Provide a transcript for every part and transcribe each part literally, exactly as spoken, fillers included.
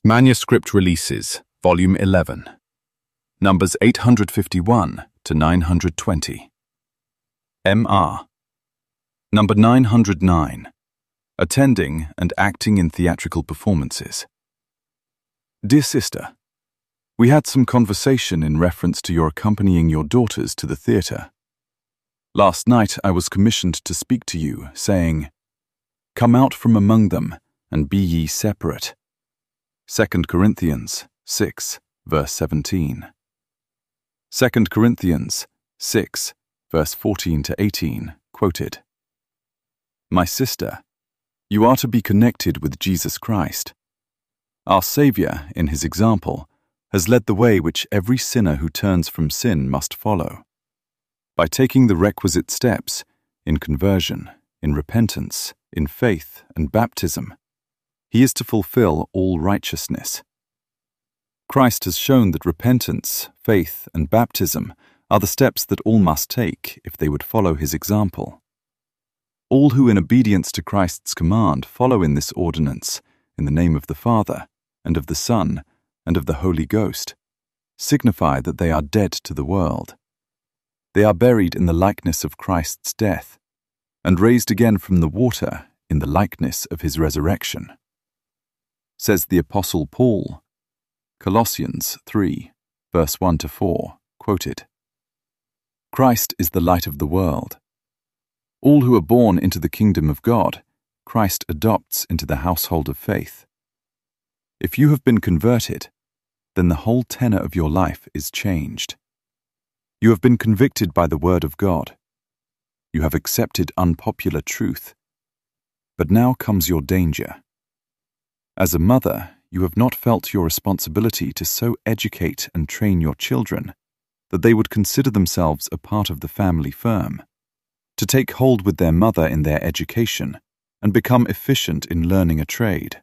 Manuscript Releases, Volume eleven, numbers eight hundred fifty-one to nine hundred twenty. M R Number nine hundred nine, Attending and Acting in Theatrical Performances. Dear Sister, we had some conversation in reference to your accompanying your daughters to the theatre. Last night I was commissioned to speak to you, saying, "Come out from among them, and be ye separate." Second Corinthians six, verse seventeen. Second Corinthians six, verse fourteen to eighteen, quoted. My sister, you are to be connected with Jesus Christ. Our Saviour, in his example, has led the way which every sinner who turns from sin must follow. By taking the requisite steps in conversion, in repentance, in faith and baptism, he is to fulfill all righteousness. Christ has shown that repentance, faith, and baptism are the steps that all must take if they would follow his example. All who in obedience to Christ's command follow in this ordinance, in the name of the Father, and of the Son, and of the Holy Ghost, signify that they are dead to the world. They are buried in the likeness of Christ's death, and raised again from the water in the likeness of his resurrection. Says the Apostle Paul, Colossians three, verse one to four, quoted. Christ is the light of the world. All who are born into the kingdom of God, Christ adopts into the household of faith. If you have been converted, then the whole tenor of your life is changed. You have been convicted by the word of God. You have accepted unpopular truth. But now comes your danger. As a mother, you have not felt your responsibility to so educate and train your children that they would consider themselves a part of the family firm, to take hold with their mother in their education and become efficient in learning a trade.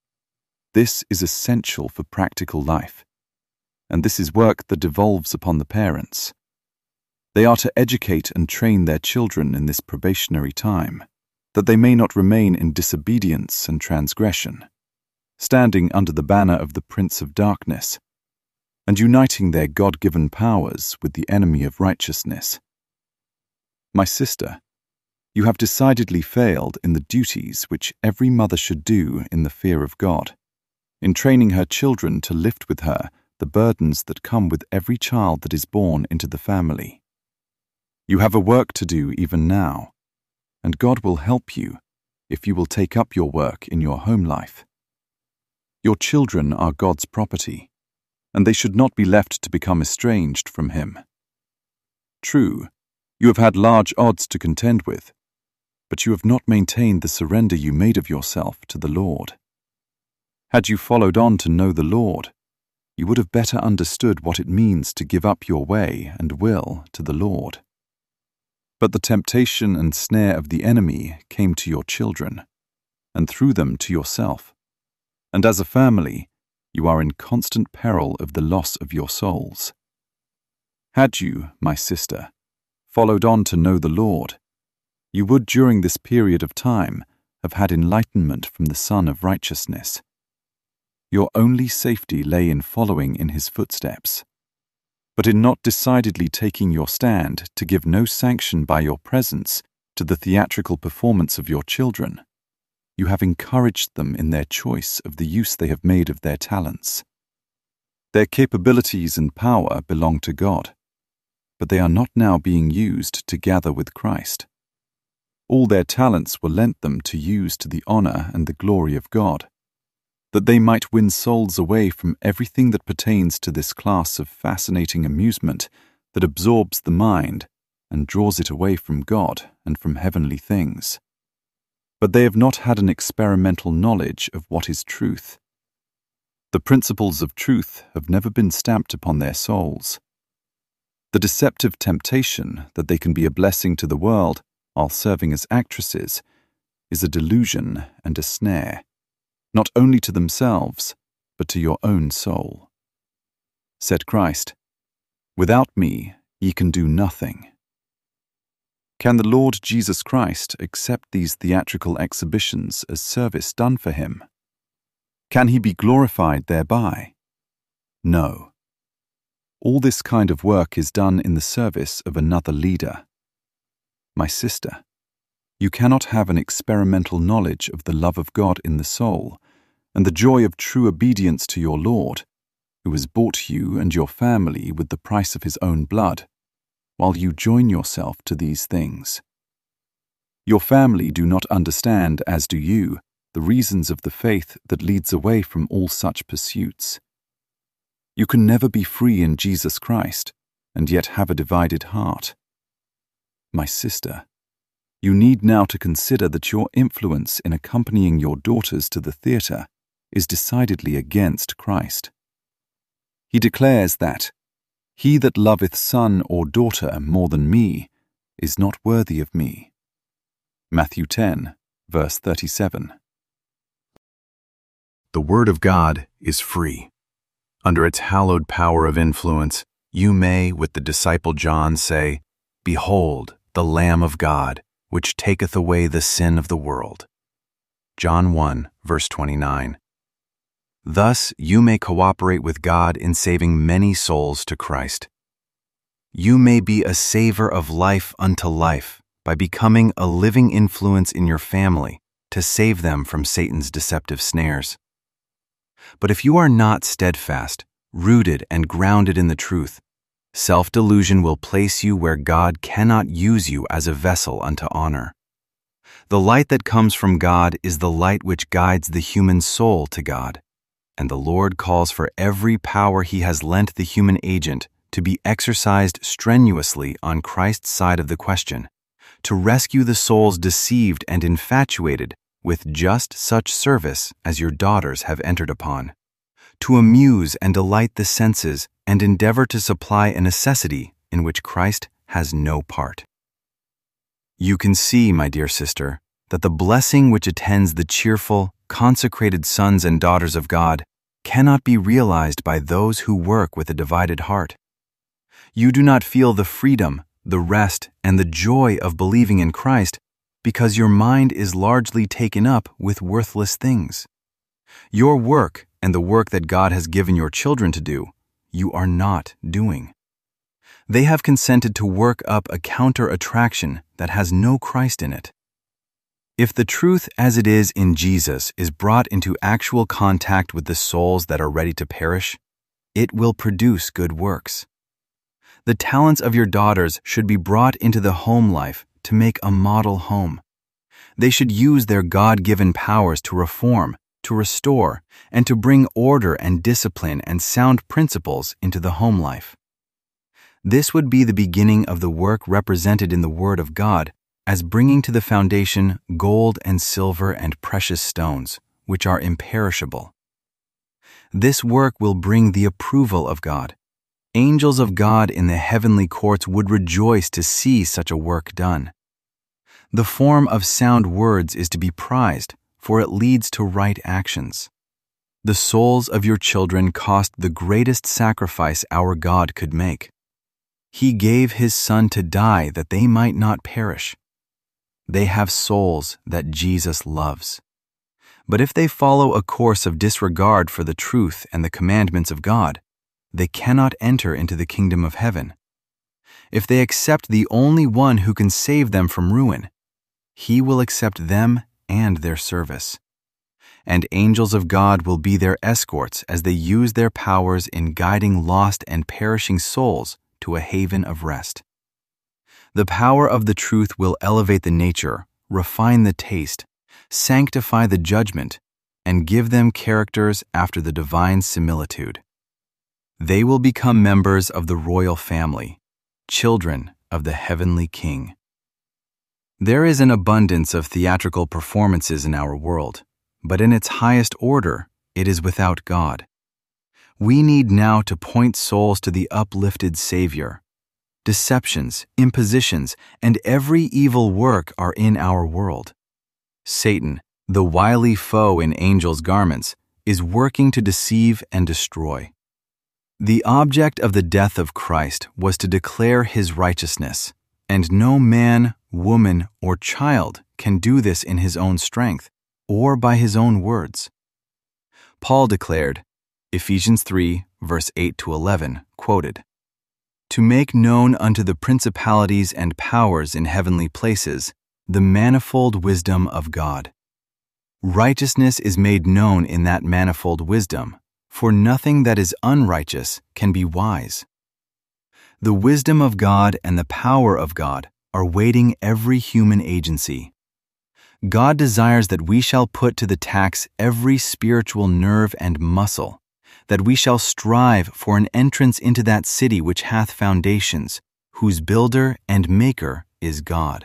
This is essential for practical life, and this is work that devolves upon the parents. They are to educate and train their children in this probationary time, that they may not remain in disobedience and transgression, standing under the banner of the Prince of Darkness, and uniting their God-given powers with the enemy of righteousness. My sister, you have decidedly failed in the duties which every mother should do in the fear of God, in training her children to lift with her the burdens that come with every child that is born into the family. You have a work to do even now, and God will help you if you will take up your work in your home life. Your children are God's property, and they should not be left to become estranged from him. True, you have had large odds to contend with, but you have not maintained the surrender you made of yourself to the Lord. Had you followed on to know the Lord, you would have better understood what it means to give up your way and will to the Lord. But the temptation and snare of the enemy came to your children, and through them to yourself. And as a family, you are in constant peril of the loss of your souls. Had you, my sister, followed on to know the Lord, you would during this period of time have had enlightenment from the Son of Righteousness. Your only safety lay in following in his footsteps, but in not decidedly taking your stand to give no sanction by your presence to the theatrical performance of your children. You have encouraged them in their choice of the use they have made of their talents. Their capabilities and power belong to God, but they are not now being used to gather with Christ. All their talents were lent them to use to the honor and the glory of God, that they might win souls away from everything that pertains to this class of fascinating amusement that absorbs the mind and draws it away from God and from heavenly things. But they have not had an experimental knowledge of what is truth. The principles of truth have never been stamped upon their souls. The deceptive temptation that they can be a blessing to the world while serving as actresses is a delusion and a snare, not only to themselves, but to your own soul. Said Christ, "Without me ye can do nothing." Can the Lord Jesus Christ accept these theatrical exhibitions as service done for him? Can he be glorified thereby? No. All this kind of work is done in the service of another leader. My sister, you cannot have an experimental knowledge of the love of God in the soul and the joy of true obedience to your Lord, who has bought you and your family with the price of his own blood, while you join yourself to these things. Your family do not understand, as do you, the reasons of the faith that leads away from all such pursuits. You can never be free in Jesus Christ and yet have a divided heart. My sister, you need now to consider that your influence in accompanying your daughters to the theatre is decidedly against Christ. He declares that, "He that loveth son or daughter more than me is not worthy of me." Matthew ten, verse thirty-seven. The Word of God is free. Under its hallowed power of influence, you may, with the disciple John, say, "Behold, the Lamb of God, which taketh away the sin of the world." John one, verse twenty-nine. Thus, you may cooperate with God in saving many souls to Christ. You may be a saver of life unto life by becoming a living influence in your family to save them from Satan's deceptive snares. But if you are not steadfast, rooted and grounded in the truth, self-delusion will place you where God cannot use you as a vessel unto honor. The light that comes from God is the light which guides the human soul to God, and the Lord calls for every power he has lent the human agent to be exercised strenuously on Christ's side of the question, to rescue the souls deceived and infatuated with just such service as your daughters have entered upon, to amuse and delight the senses and endeavor to supply a necessity in which Christ has no part. You can see, my dear sister, that the blessing which attends the cheerful, consecrated sons and daughters of God cannot be realized by those who work with a divided heart. You do not feel the freedom, the rest, and the joy of believing in Christ because your mind is largely taken up with worthless things. Your work and the work that God has given your children to do, you are not doing. They have consented to work up a counter-attraction that has no Christ in it. If the truth as it is in Jesus is brought into actual contact with the souls that are ready to perish, it will produce good works. The talents of your daughters should be brought into the home life to make a model home. They should use their God-given powers to reform, to restore, and to bring order and discipline and sound principles into the home life. This would be the beginning of the work represented in the Word of God as bringing to the foundation gold and silver and precious stones, which are imperishable. This work will bring the approval of God. Angels of God in the heavenly courts would rejoice to see such a work done. The form of sound words is to be prized, for it leads to right actions. The souls of your children cost the greatest sacrifice our God could make. He gave his Son to die that they might not perish. They have souls that Jesus loves. But if they follow a course of disregard for the truth and the commandments of God, they cannot enter into the kingdom of heaven. If they accept the only one who can save them from ruin, he will accept them and their service. And angels of God will be their escorts as they use their powers in guiding lost and perishing souls to a haven of rest. The power of the truth will elevate the nature, refine the taste, sanctify the judgment, and give them characters after the divine similitude. They will become members of the royal family, children of the heavenly King. There is an abundance of theatrical performances in our world, but in its highest order, it is without God. We need now to point souls to the uplifted Savior. Deceptions, impositions, and every evil work are in our world. Satan, the wily foe in angels' garments, is working to deceive and destroy. The object of the death of Christ was to declare his righteousness, and no man, woman, or child can do this in his own strength or by his own words. Paul declared, Ephesians three, verse eight to eleven, quoted, "To make known unto the principalities and powers in heavenly places the manifold wisdom of God. Righteousness is made known in that manifold wisdom, for nothing that is unrighteous can be wise. The wisdom of God and the power of God are weighting every human agency. God desires that we shall put to the tax every spiritual nerve and muscle, that we shall strive for an entrance into that city which hath foundations, whose builder and maker is God.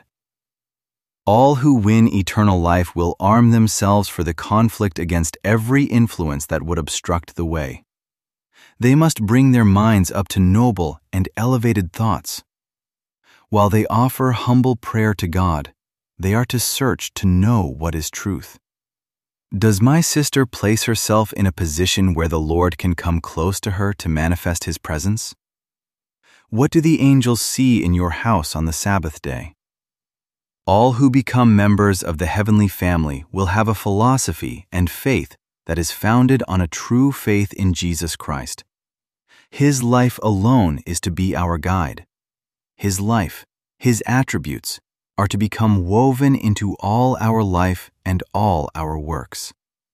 All who win eternal life will arm themselves for the conflict against every influence that would obstruct the way. They must bring their minds up to noble and elevated thoughts. While they offer humble prayer to God, they are to search to know what is truth. Does my sister place herself in a position where the Lord can come close to her to manifest His presence? What do the angels see in your house on the Sabbath day? All who become members of the heavenly family will have a philosophy and faith that is founded on a true faith in Jesus Christ. His life alone is to be our guide. His life, His attributes, are to become woven into all our life and all our works.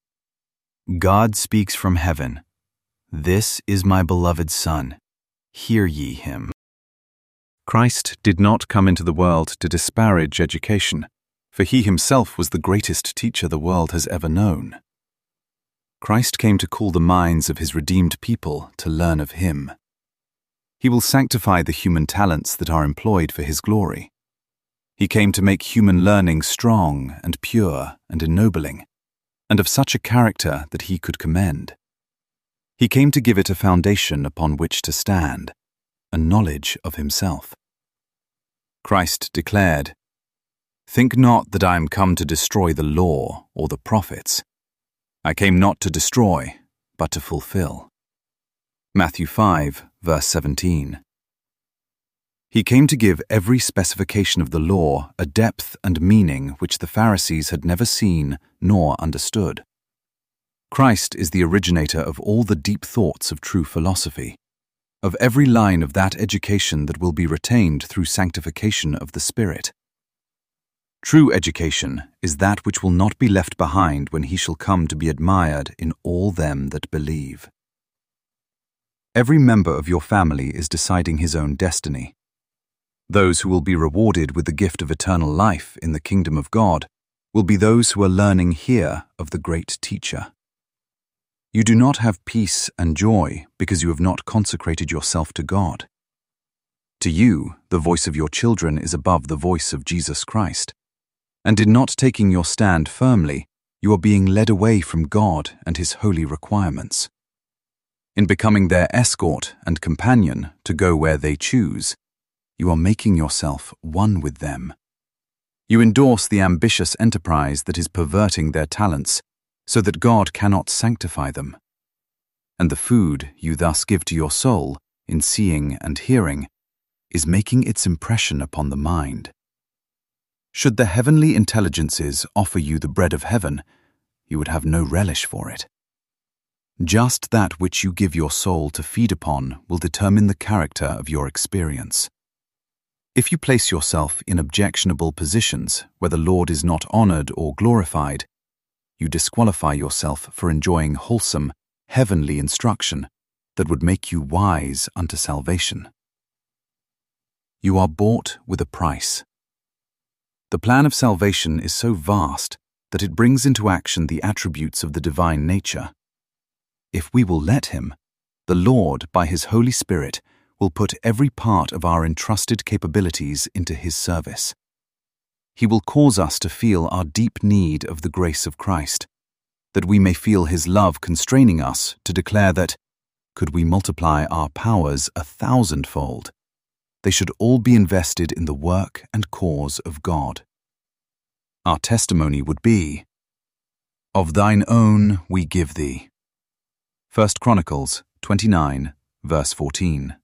God speaks from heaven, "This is my beloved Son, hear ye him." Christ did not come into the world to disparage education, for He Himself was the greatest teacher the world has ever known. Christ came to call the minds of His redeemed people to learn of Him. He will sanctify the human talents that are employed for His glory. He came to make human learning strong and pure and ennobling, and of such a character that He could commend. He came to give it a foundation upon which to stand, a knowledge of Himself. Christ declared, "Think not that I am come to destroy the law or the prophets. I came not to destroy, but to fulfill." Matthew five, verse seventeen. He came to give every specification of the law a depth and meaning which the Pharisees had never seen nor understood. Christ is the originator of all the deep thoughts of true philosophy, of every line of that education that will be retained through sanctification of the Spirit. True education is that which will not be left behind when He shall come to be admired in all them that believe. Every member of your family is deciding his own destiny. Those who will be rewarded with the gift of eternal life in the kingdom of God will be those who are learning here of the great teacher. You do not have peace and joy because you have not consecrated yourself to God. To you, the voice of your children is above the voice of Jesus Christ, and in not taking your stand firmly, you are being led away from God and His holy requirements. In becoming their escort and companion to go where they choose, you are making yourself one with them. You endorse the ambitious enterprise that is perverting their talents, so that God cannot sanctify them. And the food you thus give to your soul, in seeing and hearing, is making its impression upon the mind. Should the heavenly intelligences offer you the bread of heaven, you would have no relish for it. Just that which you give your soul to feed upon will determine the character of your experience. If you place yourself in objectionable positions where the Lord is not honored or glorified, you disqualify yourself for enjoying wholesome, heavenly instruction that would make you wise unto salvation. You are bought with a price. The plan of salvation is so vast that it brings into action the attributes of the divine nature. If we will let Him, the Lord, by His Holy Spirit, will put every part of our entrusted capabilities into His service. He will cause us to feel our deep need of the grace of Christ, that we may feel His love constraining us to declare that, could we multiply our powers a thousandfold, they should all be invested in the work and cause of God. Our testimony would be, "Of thine own we give thee." First Chronicles twenty-nine, verse fourteen.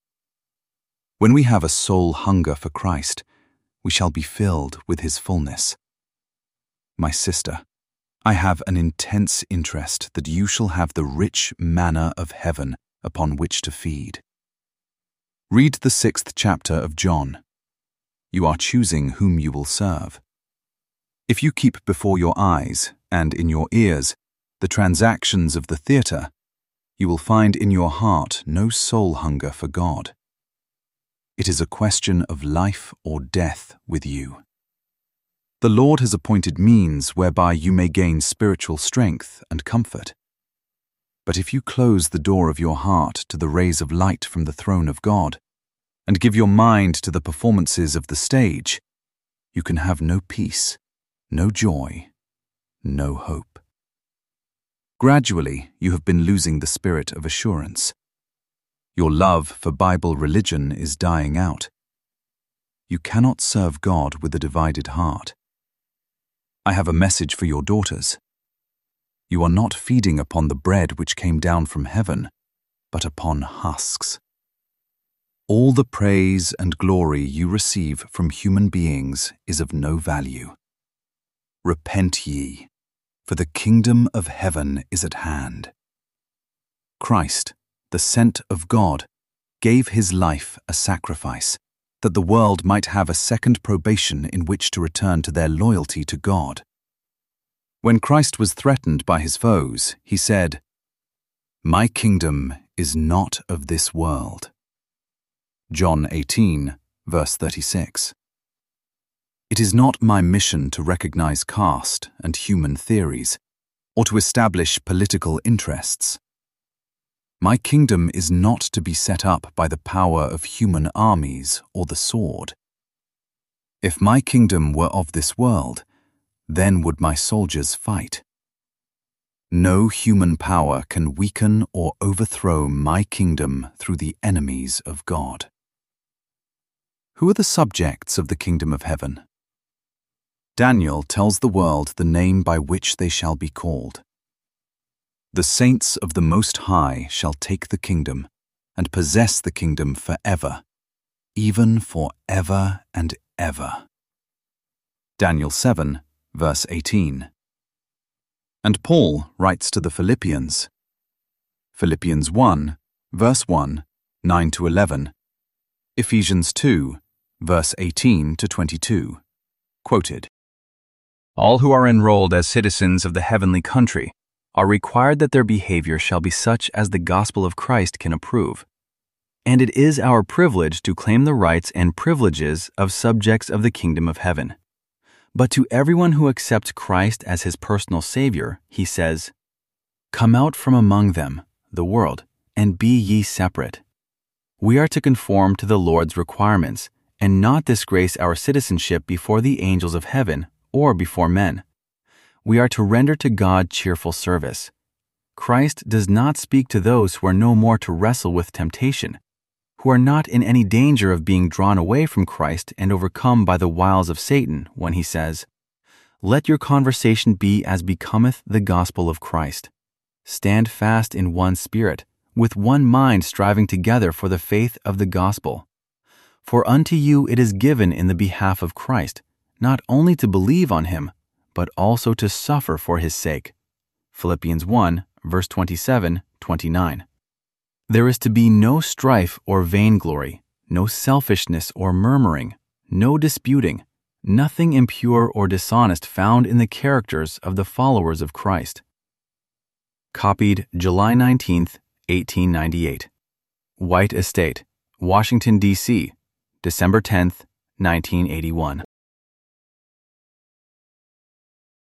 When we have a soul hunger for Christ, we shall be filled with His fullness. My sister, I have an intense interest that you shall have the rich manna of heaven upon which to feed. Read the sixth chapter of John. You are choosing whom you will serve. If you keep before your eyes and in your ears the transactions of the theatre, you will find in your heart no soul hunger for God. It is a question of life or death with you. The Lord has appointed means whereby you may gain spiritual strength and comfort. But if you close the door of your heart to the rays of light from the throne of God, and give your mind to the performances of the stage, you can have no peace, no joy, no hope. Gradually, you have been losing the spirit of assurance. Your love for Bible religion is dying out. You cannot serve God with a divided heart. I have a message for your daughters. You are not feeding upon the bread which came down from heaven, but upon husks. All the praise and glory you receive from human beings is of no value. Repent ye, for the kingdom of heaven is at hand. Christ, the sent of God, gave his life a sacrifice, that the world might have a second probation in which to return to their loyalty to God. When Christ was threatened by his foes, he said, "My kingdom is not of this world." John eighteen, verse thirty-six. It is not my mission to recognize caste and human theories, or to establish political interests. My kingdom is not to be set up by the power of human armies or the sword. If my kingdom were of this world, then would my soldiers fight. No human power can weaken or overthrow my kingdom through the enemies of God. Who are the subjects of the kingdom of heaven? Daniel tells the world the name by which they shall be called. The saints of the Most High shall take the kingdom and possess the kingdom forever, even for ever and ever. Daniel seven, verse eighteen. And Paul writes to the Philippians. Philippians one, verse one, nine to eleven. Ephesians two, verse eighteen to twenty-two. Quoted. All who are enrolled as citizens of the heavenly country are required that their behavior shall be such as the gospel of Christ can approve. And it is our privilege to claim the rights and privileges of subjects of the kingdom of heaven. But to everyone who accepts Christ as his personal Savior, he says, "Come out from among them, the world, and be ye separate." We are to conform to the Lord's requirements and not disgrace our citizenship before the angels of heaven or before men. We are to render to God cheerful service. Christ does not speak to those who are no more to wrestle with temptation, who are not in any danger of being drawn away from Christ and overcome by the wiles of Satan when he says, "Let your conversation be as becometh the gospel of Christ. Stand fast in one spirit, with one mind striving together for the faith of the gospel. For unto you it is given in the behalf of Christ, not only to believe on him, but also to suffer for his sake." Philippians one, verse twenty-seven, twenty-nine. There is to be no strife or vainglory, no selfishness or murmuring, no disputing, nothing impure or dishonest found in the characters of the followers of Christ. Copied July nineteenth, eighteen ninety-eight. White Estate, Washington, D C, December tenth, nineteen eighty-one.